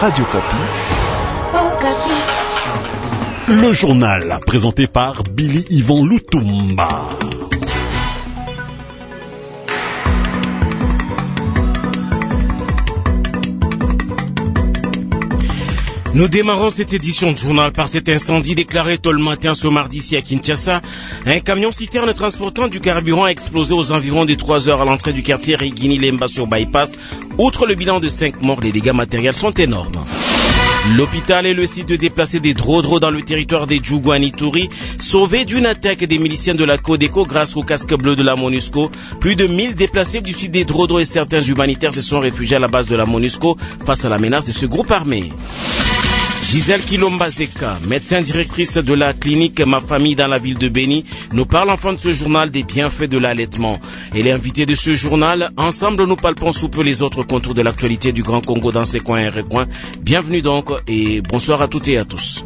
Radio Kapi. Le journal présenté par Billy Yvan Lutumba. Nous démarrons cette édition de journal par cet incendie déclaré tôt le matin ce mardi ici à Kinshasa. Un camion citerne transportant du carburant a explosé aux environs de 3 heures à l'entrée du quartier Rigini-Lemba sur Bypass. Outre le bilan de 5 morts, les dégâts matériels sont énormes. L'hôpital et le site de déplacés des Drodro dans le territoire des Djougouani-Touri, sauvés d'une attaque des miliciens de la Codeco grâce au casque bleu de la MONUSCO. Plus de 1000 déplacés du site des Drodro et certains humanitaires se sont réfugiés à la base de la MONUSCO face à la menace de ce groupe armé. Gisèle Kilomba Zeka, médecin directrice de la clinique Ma Famille dans la ville de Béni, nous parle en fin de ce journal des bienfaits de l'allaitement. Elle est invitée de ce journal. Ensemble, nous palpons sous peu les autres contours de l'actualité du Grand Congo dans ses coins et recoins. Bienvenue donc et bonsoir à toutes et à tous.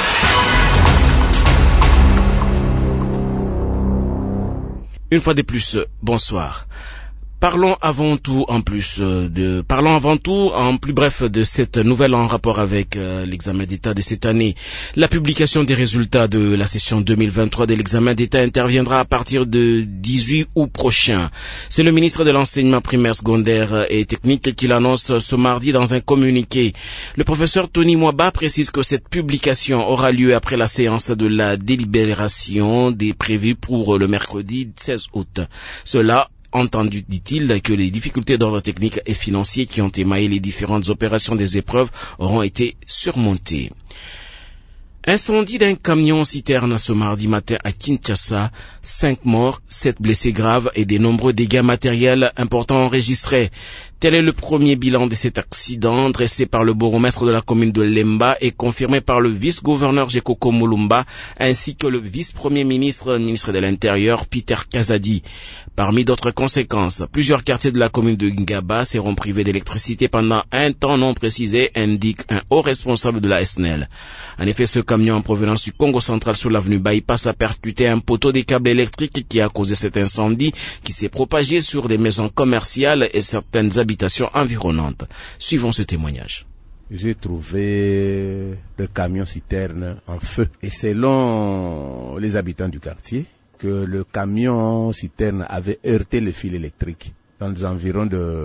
Une fois de plus, bonsoir. Parlons avant tout en plus de cette nouvelle en rapport avec l'examen d'État de cette année. La publication des résultats de la session 2023 de l'examen d'État interviendra à partir de 18 août prochain. C'est le ministre de l'enseignement primaire, secondaire et technique qui l'annonce ce mardi dans un communiqué. Le professeur Tony Mwaba précise que cette publication aura lieu après la séance de la délibération prévue pour le mercredi 16 août. Cela entendu, dit-il, que les difficultés d'ordre technique et financier qui ont émaillé les différentes opérations des épreuves auront été surmontées. Incendie d'un camion citerne ce mardi matin à Kinshasa, 5 morts, 7 blessés graves et de nombreux dégâts matériels importants enregistrés. Tel est le premier bilan de cet accident dressé par le bourgmestre de la commune de Lemba et confirmé par le vice-gouverneur Jekoko Mulumba ainsi que le vice-premier ministre de l'Intérieur Peter Kazadi. Parmi d'autres conséquences, plusieurs quartiers de la commune de Ngaba seront privés d'électricité pendant un temps non précisé, indique un haut responsable de la SNEL. En effet, ce camion en provenance du Congo central sur l'avenue Bypass a percuté un poteau des câbles électriques qui a causé cet incendie qui s'est propagé sur des maisons commerciales et certaines habitations environnantes. Suivons ce témoignage. J'ai trouvé le camion citerne en feu. Et selon les habitants du quartier, que le camion citerne avait heurté le fil électrique dans les environs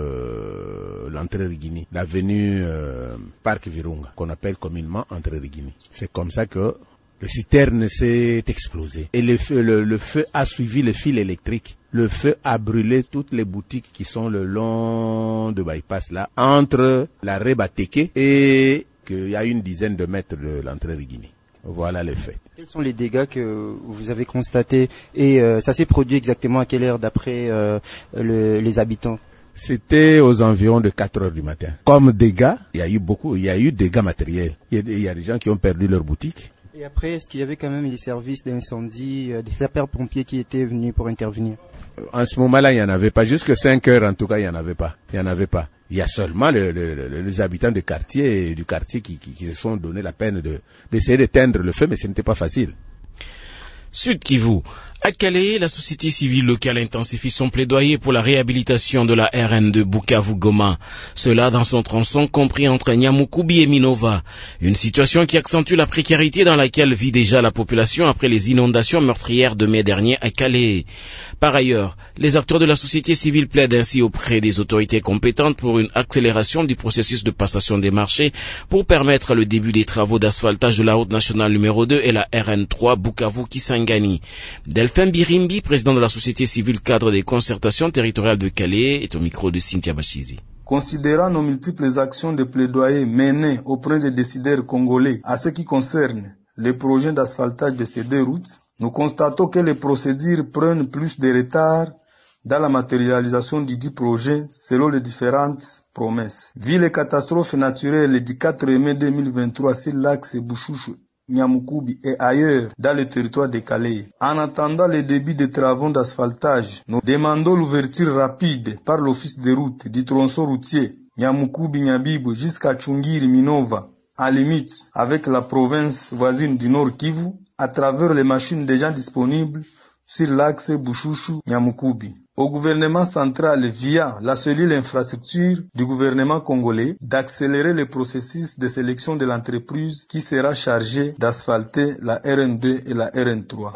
de l'entrée Rigini, l'avenue Parc Virunga, qu'on appelle communément entrée Rigini. C'est comme ça que le citerne s'est explosé. Et le feu a suivi le fil électrique. Le feu a brûlé toutes les boutiques qui sont le long de Bypass là, entre la Rebateke et qu'il y a une dizaine de mètres de l'entrée Rigini. Voilà les faits. Quels sont les dégâts que vous avez constatés et ça s'est produit exactement à quelle heure d'après les habitants? C'était aux environs de 4 heures du matin. Comme dégâts, il y a eu dégâts matériels. Il y a des gens qui ont perdu leur boutique. Et après, est-ce qu'il y avait quand même des services d'incendie, des sapeurs-pompiers qui étaient venus pour intervenir? En ce moment-là, il n'y en avait pas. Jusqu'à 5 heures, en tout cas, il n'y en avait pas. Il y a seulement les habitants du quartier qui se sont donné la peine d'essayer d'éteindre le feu, mais ce n'était pas facile. Sud Kivu. À Calais, la société civile locale intensifie son plaidoyer pour la réhabilitation de la RN de Bukavu-Goma. Cela dans son tronçon compris entre Nyamukubi et Minova. Une situation qui accentue la précarité dans laquelle vit déjà la population après les inondations meurtrières de mai dernier à Calais. Par ailleurs, les acteurs de la société civile plaident ainsi auprès des autorités compétentes pour une accélération du processus de passation des marchés pour permettre le début des travaux d'asphaltage de la route nationale numéro 2 et la RN3 Bukavu-Kisangani. Delphin Birimbi, président de la société civile cadre des concertations territoriales de Calais, est au micro de Cynthia Bachizi. Considérant nos multiples actions de plaidoyer menées auprès des décideurs congolais à ce qui concerne les projets d'asphaltage de ces 2 routes, nous constatons que les procédures prennent plus de retard dans la matérialisation du dit projet selon les différentes promesses. Vu les catastrophes naturelles du 4 mai 2023 sur l'axe Bouchouchou, Nyamukubi et ailleurs dans le territoire de Calais. En attendant le début des travaux d'asphaltage, nous demandons l'ouverture rapide par l'office de route du tronçon routier Nyamukubi-Nyabibu jusqu'à Chungiri-Minova, à limite avec la province voisine du Nord Kivu, à travers les machines déjà disponibles sur l'axe Bouchouchou-Nyamukubi. au gouvernement central via la cellule infrastructure du gouvernement congolais d'accélérer le processus de sélection de l'entreprise qui sera chargée d'asphalter la RN2 et la RN3.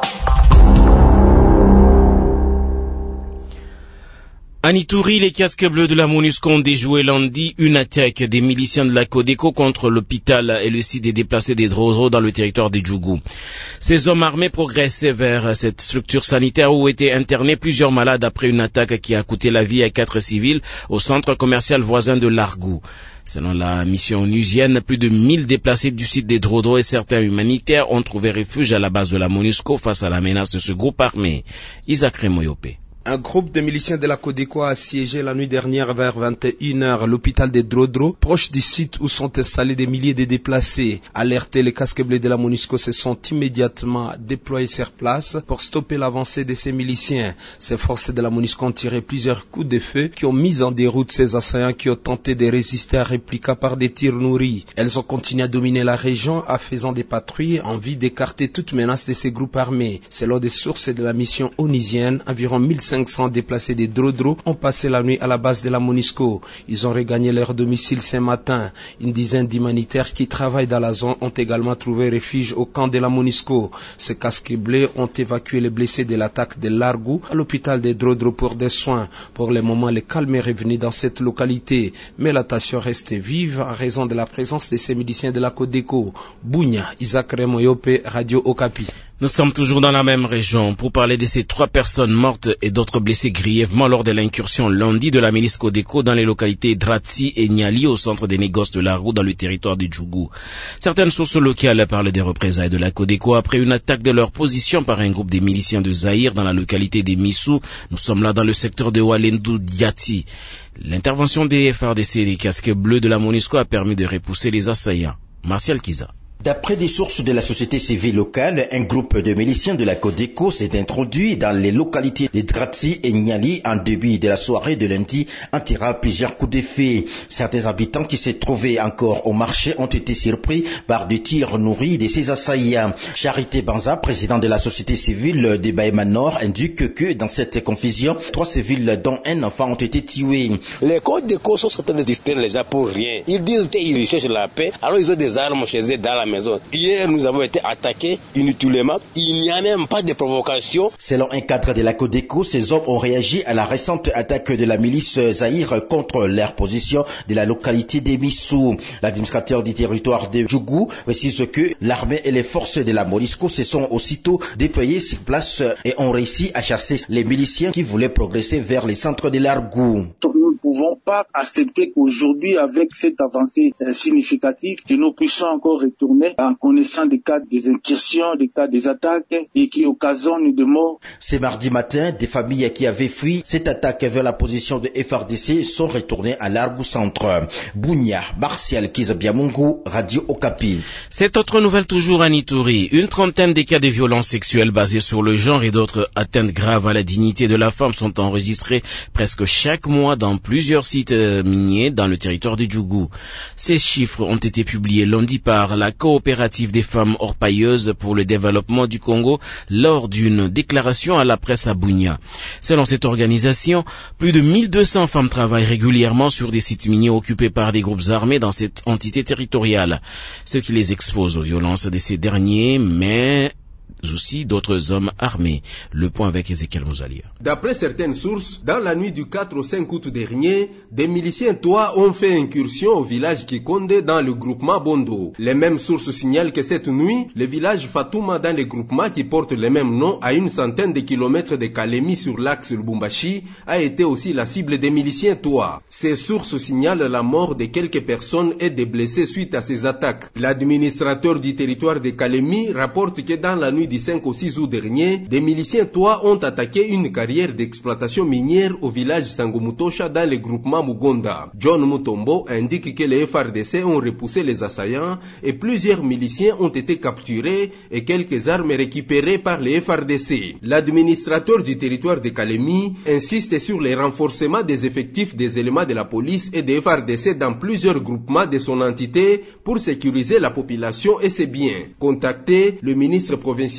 À Ituri, les casques bleus de la MONUSCO ont déjoué lundi une attaque des miliciens de la Codeco contre l'hôpital et le site des déplacés des Drodro dans le territoire des Djougou. Ces hommes armés progressaient vers cette structure sanitaire où étaient internés plusieurs malades après une attaque qui a coûté la vie à 4 civils au centre commercial voisin de Largou. Selon la mission onusienne, plus de 1000 déplacés du site des Drodro et certains humanitaires ont trouvé refuge à la base de la MONUSCO face à la menace de ce groupe armé. Isaac Remoyope. Un groupe de miliciens de la Codeco a assiégé la nuit dernière vers 21h l'hôpital des Drodro, proche du site où sont installés des milliers de déplacés. Alertés, les casques bleus de la MONUSCO se sont immédiatement déployés sur place pour stopper l'avancée de ces miliciens. Ces forces de la MONUSCO ont tiré plusieurs coups de feu qui ont mis en déroute ces assaillants qui ont tenté de résister à répliqua par des tirs nourris. Elles ont continué à dominer la région en faisant des patrouilles en vue d'écarter toute menace de ces groupes armés. Selon des sources de la mission onusienne, environ 1500 déplacés des Drodro ont passé la nuit à la base de la MONUSCO. Ils ont regagné leur domicile ce matin. Une dizaine d'humanitaires qui travaillent dans la zone ont également trouvé refuge au camp de la MONUSCO. Ces casques bleus ont évacué les blessés de l'attaque de Largou à l'hôpital des Drodro pour des soins. Pour le moment, le calme est revenu dans cette localité, mais la tension reste vive en raison de la présence de ces miliciens de la Codeco. Bunya, Isaac Remoyope, Radio Okapi. Nous sommes toujours dans la même région pour parler de ces 3 personnes mortes et d'autres blessées grièvement lors de l'incursion lundi de la milice Codeco dans les localités Dratsi et Niali au centre des négoces de Largou dans le territoire du Djougou. Certaines sources locales parlent des représailles de la Codeco après une attaque de leur position par un groupe des miliciens de Zaïre dans la localité des Missou. Nous sommes là dans le secteur de Walendu Diati. L'intervention des FARDC et des casques bleus de la MONUSCO a permis de repousser les assaillants. Martial Kiza. D'après des sources de la société civile locale, un groupe de miliciens de la Codeco s'est introduit dans les localités de Dratsi et Niali en début de la soirée de lundi en tirant plusieurs coups de feu. Certains habitants qui se trouvaient encore au marché ont été surpris par des tirs nourris de ces assaillants. Charité Banza, président de la société civile de Baïma Nord, indique que dans cette confusion, 3 civils dont un enfant ont été tués. Les Codeco sont en train de distraire les gens pour rien. Ils disent qu'ils recherchent la paix, alors ils ont des armes chez eux dans la maison. Hier, nous avons été attaqués inutilement. Il n'y a même pas de provocation. Selon un cadre de la Codeco, ces hommes ont réagi à la récente attaque de la milice Zaïre contre leur position de la localité des Missou. L'administrateur du territoire de Djougou précise que l'armée et les forces de la MONUSCO se sont aussitôt déployées sur place et ont réussi à chasser les miliciens qui voulaient progresser vers les centres de Largou. Nous ne pouvons pas accepter qu'aujourd'hui, avec cette avancée significative, que nous puissions encore retourner en connaissant des cas des incursions, des cas des attaques et qui occasionnent des morts. Ce mardi matin, des familles qui avaient fui cette attaque vers la position de FARDC sont retournées à Largou Centre. Bunya, Martial Kizabiamungu, Radio Okapi. Cette autre nouvelle toujours à Ituri. Une trentaine de cas de violences sexuelles basées sur le genre et d'autres atteintes graves à la dignité de la femme sont enregistrées presque chaque mois dans plusieurs sites miniers dans le territoire du Djougou. Ces chiffres ont été publiés lundi par la coopérative des femmes orpailleuses pour le développement du Congo lors d'une déclaration à la presse à Bunia. Selon cette organisation, plus de 1200 femmes travaillent régulièrement sur des sites miniers occupés par des groupes armés dans cette entité territoriale, ce qui les expose aux violences de ces derniers, mais aussi d'autres hommes armés. Le point avec Ezekiel Mouzalia. D'après certaines sources, dans la nuit du 4 au 5 août dernier, des miliciens Toa ont fait incursion au village Kikonde dans le groupement Bondo. Les mêmes sources signalent que cette nuit, le village Fatouma dans le groupement qui porte le même nom à une centaine de kilomètres de Kalemi sur l'axe Lubumbashi a été aussi la cible des miliciens Toa. Ces sources signalent la mort de quelques personnes et des blessés suite à ces attaques. L'administrateur du territoire de Kalemi rapporte que dans la nuit du 5 au 6 août dernier, des miliciens Toa ont attaqué une carrière d'exploitation minière au village Sangomutosha dans le groupement Mugonda. John Mutombo indique que les FARDC ont repoussé les assaillants et plusieurs miliciens ont été capturés et quelques armes récupérées par les FARDC. L'administrateur du territoire de Kalemi insiste sur le renforcement des effectifs des éléments de la police et des FARDC dans plusieurs groupements de son entité pour sécuriser la population et ses biens. Contacté, le ministre provincial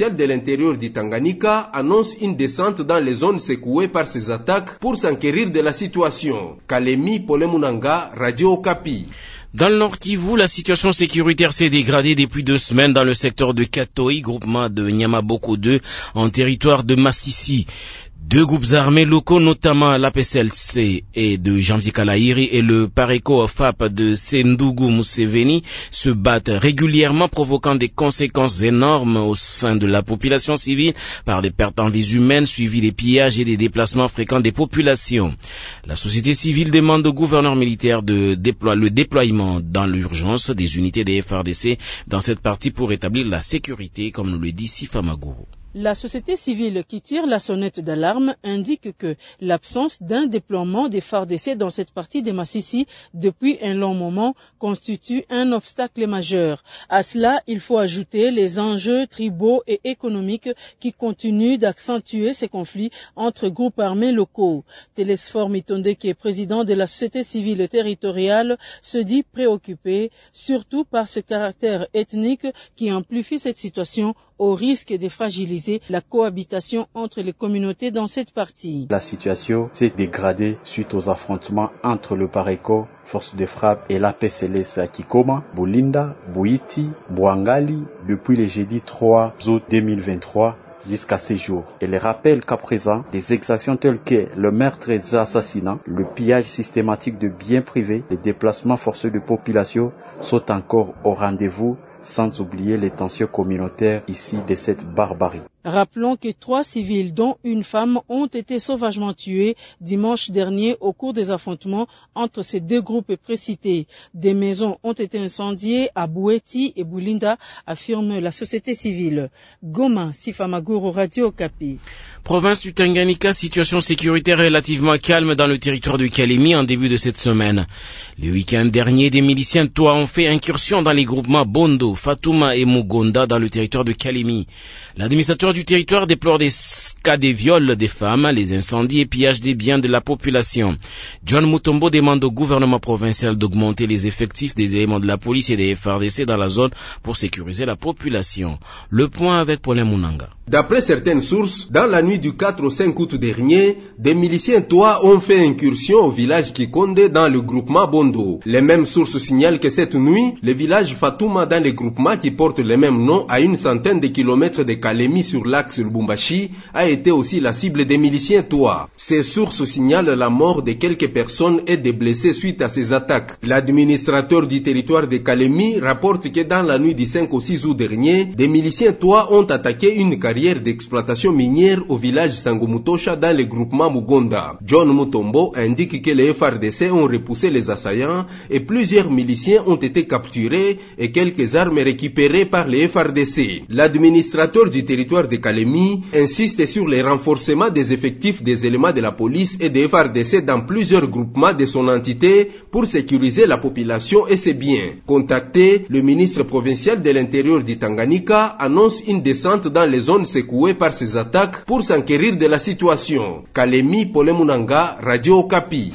provincial de l'intérieur du Tanganyika annonce une descente dans les zones secouées par ces attaques pour s'enquérir de la situation. Kalemi Polemunanga, Radio Okapi. Dans le Nord Kivu, la situation sécuritaire s'est dégradée depuis 2 semaines dans le secteur de Katoi, groupement de Nyamaboko 2, en territoire de Massissi. 2 groupes armés locaux, notamment l'APCLC et de Janvier Kalaïri et le Pareco FAP de Sendougou Museveni, se battent régulièrement, provoquant des conséquences énormes au sein de la population civile par des pertes en vies humaines suivies des pillages et des déplacements fréquents des populations. La société civile demande au gouverneur militaire le déploiement dans l'urgence des unités des FARDC dans cette partie pour établir la sécurité, comme nous le dit Sifa Maguru. La société civile qui tire la sonnette d'alarme indique que l'absence d'un déploiement des FARDC dans cette partie de Massissi depuis un long moment constitue un obstacle majeur. À cela, il faut ajouter les enjeux tribaux et économiques qui continuent d'accentuer ces conflits entre groupes armés locaux. Télésphore Mitonde, qui est président de la société civile territoriale, se dit préoccupé, surtout par ce caractère ethnique qui amplifie cette situation au risque de fragiliser la cohabitation entre les communautés dans cette partie. La situation s'est dégradée suite aux affrontements entre le Pareco, force de frappe, et l'APCLS à Kikoma, Bulinda, Bouiti, Bouangali, depuis le jeudi 3 août 2023. Jusqu'à ces jours. Elle rappelle qu'à présent, des exactions telles que le meurtre et les assassinats, le pillage systématique de biens privés, les déplacements forcés de population sont encore au rendez-vous, sans oublier les tensions communautaires ici de cette barbarie. Rappelons que 3 civils, dont une femme, ont été sauvagement tués dimanche dernier au cours des affrontements entre ces 2 groupes précités. Des maisons ont été incendiées à Boueti et Boulinda, affirme la société civile. Goma, Sifamaguru, Radio Okapi. Province du Tanganyika, situation sécuritaire relativement calme dans le territoire de Kalemi en début de cette semaine. Le week-end dernier, des miliciens Toa ont fait incursion dans les groupements Bondo, Fatouma et Mugonda dans le territoire de Kalemi. L'administrateur du territoire déplore des cas de viols des femmes, les incendies et pillages des biens de la population. John Mutombo demande au gouvernement provincial d'augmenter les effectifs des éléments de la police et des FARDC dans la zone pour sécuriser la population. Le point avec Paulin Munanga. D'après certaines sources, dans la nuit du 4 au 5 août dernier, des miliciens Toa ont fait incursion au village Kikonde dans le groupement Bondo. Les mêmes sources signalent que cette nuit, le village Fatouma dans le groupement qui porte le même nom à une centaine de kilomètres de Kalemi sur l'axe Lubumbashi a été aussi la cible des miliciens Toa. Ces sources signalent la mort de quelques personnes et des blessés suite à ces attaques. L'administrateur du territoire de Kalemi rapporte que dans la nuit du 5 au 6 août dernier, des miliciens Toa ont attaqué une carrière d'exploitation minière au village Sangomutosha dans le groupement Mugonda. John Mutombo indique que les FARDC ont repoussé les assaillants et plusieurs miliciens ont été capturés et quelques armes récupérées par les FARDC. L'administrateur du territoire de Kalemi insiste sur le renforcement des effectifs des éléments de la police et des FARDC dans plusieurs groupements de son entité pour sécuriser la population et ses biens. Contacté, le ministre provincial de l'intérieur du Tanganyika annonce une descente dans les zones secouées par ces attaques pour s'enquérir de la situation. Kalemi, Polemunanga, Radio Okapi.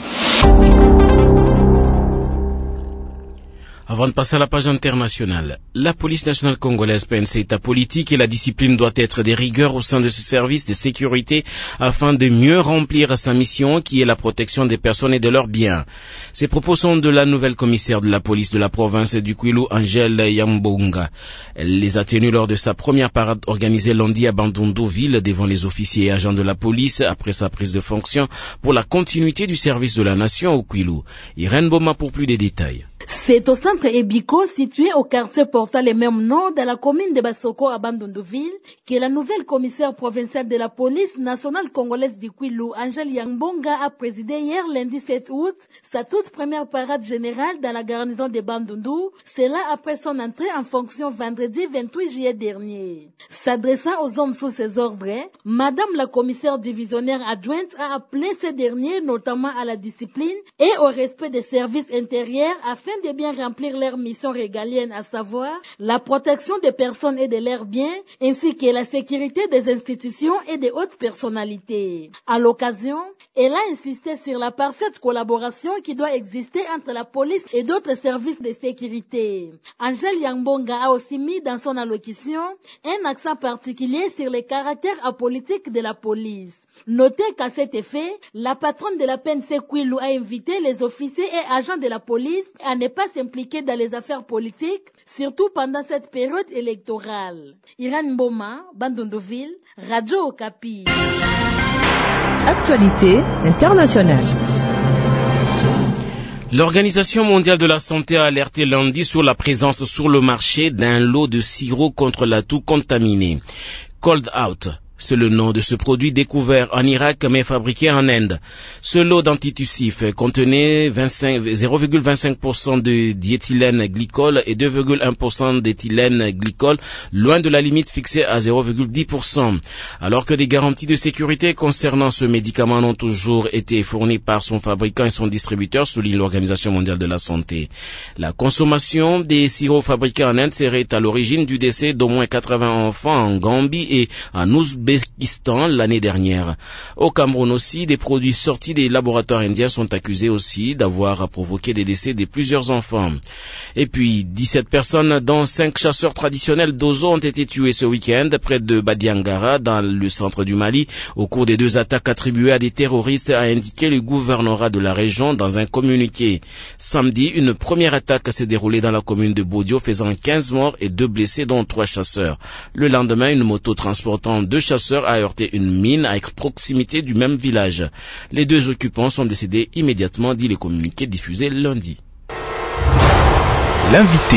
Avant de passer à la page internationale, la police nationale congolaise PNC est apolitique et la discipline doit être des rigueurs au sein de ce service de sécurité afin de mieux remplir sa mission qui est la protection des personnes et de leurs biens. Ces propos sont de la nouvelle commissaire de la police de la province du Kwilu, Angèle Yambonga. Elle les a tenus lors de sa première parade organisée lundi à Bandundu-Ville devant les officiers et agents de la police après sa prise de fonction pour la continuité du service de la nation au Kwilu. Irène Boma pour plus de détails. C'est au centre Ebiko, situé au quartier portant le même nom dans la commune de Basoko à Bandundu-Ville, que la nouvelle commissaire provinciale de la police nationale congolaise du Kwilu, Angèle Yambonga, a présidé hier lundi 7 août sa toute première parade générale dans la garnison de Bandundu, cela après son entrée en fonction vendredi 28 juillet dernier. S'adressant aux hommes sous ses ordres, Madame la commissaire divisionnaire adjointe a appelé ces derniers notamment à la discipline et au respect des services intérieurs afin afin de bien remplir leur mission régalienne, à savoir la protection des personnes et de leurs biens, ainsi que la sécurité des institutions et des hautes personnalités. À l'occasion, elle a insisté sur la parfaite collaboration qui doit exister entre la police et d'autres services de sécurité. Angèle Yangbonga a aussi mis dans son allocution un accent particulier sur les caractères apolitiques de la police. Notez qu'à cet effet, la patronne de la PNC Kwilu a invité les officiers et agents de la police à ne pas s'impliquer dans les affaires politiques, surtout pendant cette période électorale. Irène Mboma, Bandondoville, Radio Okapi. Actualité internationale. L'Organisation mondiale de la santé a alerté lundi sur la présence sur le marché d'un lot de sirop contre la toux contaminé. Cold Out, c'est le nom de ce produit découvert en Irak mais fabriqué en Inde. Ce lot d'antitussif contenait 0,25% de diéthylène glycol et 2,1% d'éthylène glycol, loin de la limite fixée à 0,10%. Alors que des garanties de sécurité concernant ce médicament n'ont toujours été fournies par son fabricant et son distributeur, souligne l'Organisation mondiale de la santé. La consommation des sirops fabriqués en Inde serait à l'origine du décès d'au moins 80 enfants en Gambie et en Ouzbékistan l'année dernière. Au Cameroun aussi, des produits sortis des laboratoires indiens sont accusés aussi d'avoir provoqué des décès de plusieurs enfants. Et puis, 17 personnes, dont 5 chasseurs traditionnels d'Ozo, ont été tués ce week-end près de Badiangara, dans le centre du Mali, au cours des 2 attaques attribuées à des terroristes, a indiqué le gouvernorat de la région dans un communiqué. Samedi, une première attaque s'est déroulée dans la commune de Bodio, faisant 15 morts et 2 blessés, dont 3 chasseurs. Le lendemain, une moto transportant 2 chasseurs a heurté une mine à proximité du même village. Les 2 occupants sont décédés immédiatement, dit le communiqué diffusé lundi. L'invité.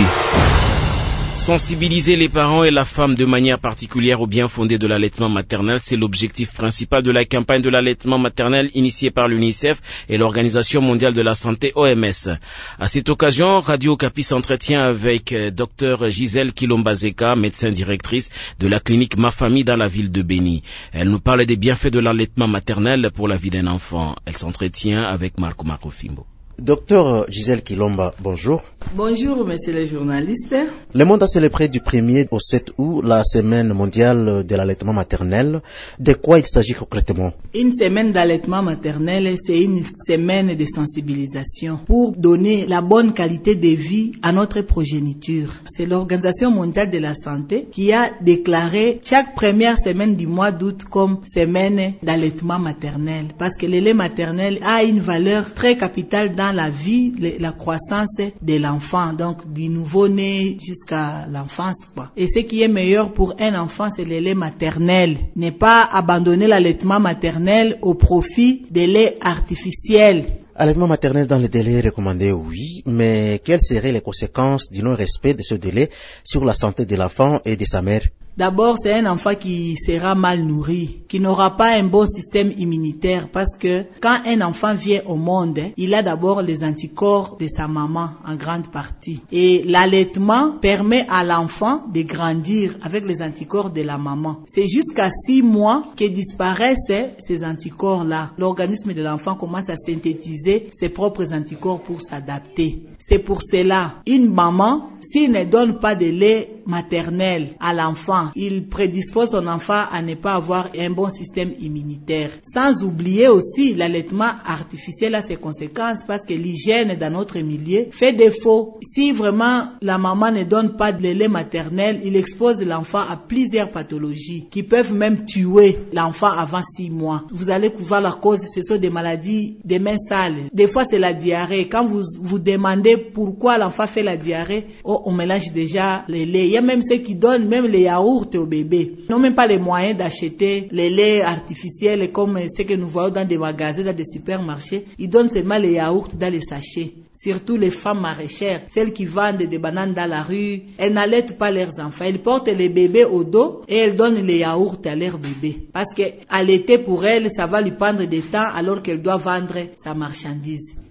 Sensibiliser les parents et la femme de manière particulière au bien fondé de l'allaitement maternel, c'est l'objectif principal de la campagne de l'allaitement maternel initiée par l'UNICEF et l'Organisation mondiale de la santé OMS. À cette occasion, Radio Okapi s'entretient avec Dr Gisèle Kilombazeka, médecin directrice de la clinique Ma Famille dans la ville de Béni. Elle nous parle des bienfaits de l'allaitement maternel pour la vie d'un enfant. Elle s'entretient avec Marco Fimbo. Docteur Gisèle Kilomba, bonjour. Bonjour, messieurs les journalistes. Le monde a célébré du 1er au 7 août la semaine mondiale de l'allaitement maternel. De quoi il s'agit concrètement? Une semaine d'allaitement maternel, c'est une semaine de sensibilisation pour donner la bonne qualité de vie à notre progéniture. C'est l'Organisation mondiale de la santé qui a déclaré chaque première semaine du mois d'août comme semaine d'allaitement maternel. Parce que le lait maternel a une valeur très capitale dans la vie, la croissance de l'enfant, donc du nouveau-né jusqu'à l'enfance, quoi. Et ce qui est meilleur pour un enfant, c'est le lait maternel. Ne pas abandonner l'allaitement maternel au profit des laits artificiels. Allaitement maternel dans le délai recommandé, oui, mais quelles seraient les conséquences du non-respect de ce délai sur la santé de l'enfant et de sa mère? D'abord, c'est un enfant qui sera mal nourri, qui n'aura pas un bon système immunitaire parce que quand un enfant vient au monde, il a d'abord les anticorps de sa maman en grande partie. Et l'allaitement permet à l'enfant de grandir avec les anticorps de la maman. C'est jusqu'à 6 mois que disparaissent ces anticorps-là. L'organisme de l'enfant commence à synthétiser ses propres anticorps pour s'adapter. C'est pour cela, une maman, s'il ne donne pas de lait maternel à l'enfant, il prédispose son enfant à ne pas avoir un bon système immunitaire. Sans oublier aussi, l'allaitement artificiel a ses conséquences parce que l'hygiène dans notre milieu fait défaut. Si vraiment la maman ne donne pas de lait maternel, il expose l'enfant à plusieurs pathologies qui peuvent même tuer l'enfant avant 6 mois. Vous allez voir la cause, ce sont des maladies des mains sales. Des fois, c'est la diarrhée. Quand vous demandez pourquoi l'enfant fait la diarrhée, on mélange déjà les laits. Il y a même ceux qui donnent même les yaourts au bébé. Ils n'ont même pas les moyens d'acheter les laits artificiels comme ce que nous voyons dans des magasins, dans des supermarchés. Ils donnent seulement les yaourts dans les sachets. Surtout les femmes maraîchères, celles qui vendent des bananes dans la rue, elles n'allaitent pas leurs enfants. Elles portent les bébés au dos et elles donnent les yaourts à leurs bébés. Parce que allaiter pour elles, ça va lui prendre du temps alors qu'elle doit vendre sa marchandise.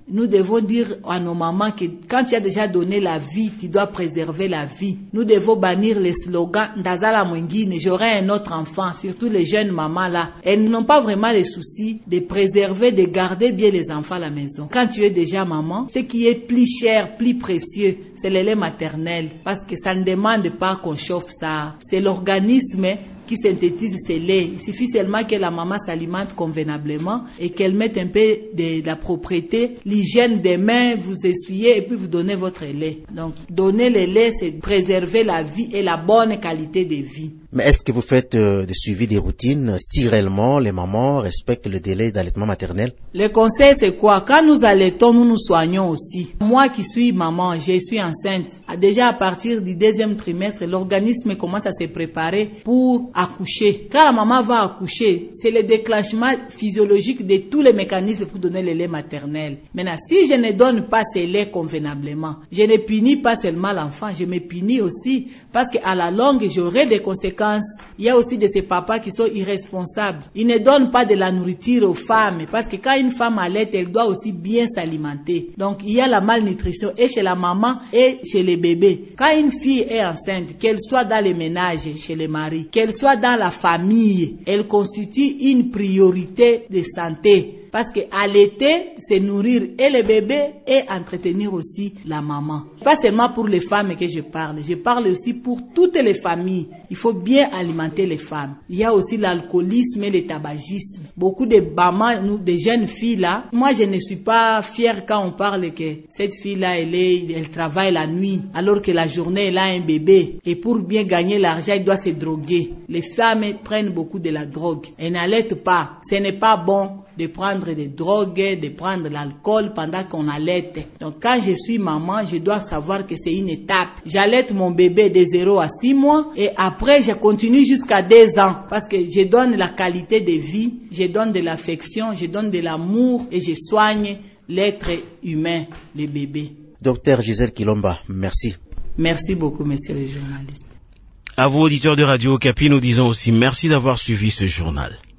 Nous devons dire à nos mamans que quand tu as déjà donné la vie, tu dois préserver la vie. Nous devons bannir les slogans « Ndazala mwingine », j'aurai un autre enfant, surtout les jeunes mamans là. Elles n'ont pas vraiment les soucis de préserver, de garder bien les enfants à la maison. Quand tu es déjà maman, ce qui est plus cher, plus précieux, c'est le lait maternel. Parce que ça ne demande pas qu'on chauffe ça. C'est l'organisme qui synthétise ces laits. Il suffit seulement que la maman s'alimente convenablement et qu'elle mette un peu de la propreté, l'hygiène des mains, vous essuyez et puis vous donnez votre lait. Donc, donner le lait, c'est préserver la vie et la bonne qualité de vie. Mais est-ce que vous faites des suivis des routines si réellement les mamans respectent le délai d'allaitement maternel? Le conseil, c'est quoi? Quand nous allaitons, nous nous soignons aussi. Moi qui suis maman, je suis enceinte. Déjà à partir du 2e trimestre, l'organisme commence à se préparer pour accoucher. Quand la maman va accoucher, c'est le déclenchement physiologique de tous les mécanismes pour donner le lait maternel. Maintenant, si je ne donne pas ce lait convenablement, je ne punis pas seulement l'enfant, je me punis aussi parce qu'à la longue, j'aurai des conséquences. Il y a aussi de ces papas qui sont irresponsables. Ils ne donnent pas de la nourriture aux femmes parce que quand une femme allaite, elle doit aussi bien s'alimenter. Donc, il y a la malnutrition et chez la maman et chez les bébés. Quand une fille est enceinte, qu'elle soit dans les ménages, chez les maris, qu'elle soit dans la famille, elle constitue une priorité de santé. Parce que allaiter, c'est nourrir et le bébé et entretenir aussi la maman. Pas seulement pour les femmes que je parle aussi pour toutes les familles. Il faut bien alimenter les femmes. Il y a aussi l'alcoolisme et le tabagisme. Beaucoup de mamans, nous, des jeunes filles là, moi je ne suis pas fière quand on parle que cette fille-là, elle travaille la nuit, alors que la journée, elle a un bébé. Et pour bien gagner l'argent, elle doit se droguer. Les femmes prennent beaucoup de la drogue. Elles n'allaitent pas. Ce n'est pas bon de prendre des drogues, de prendre l'alcool pendant qu'on allaite. Donc quand je suis maman, je dois savoir que c'est une étape. J'allaite mon bébé de 0 à 6 mois et après je continue jusqu'à 2 ans parce que je donne la qualité de vie, je donne de l'affection, je donne de l'amour et je soigne l'être humain, le bébé. Docteur Gisèle Kilomba, merci. Merci beaucoup, monsieur le journaliste. À vous, auditeurs de Radio Okapi, nous disons aussi merci d'avoir suivi ce journal.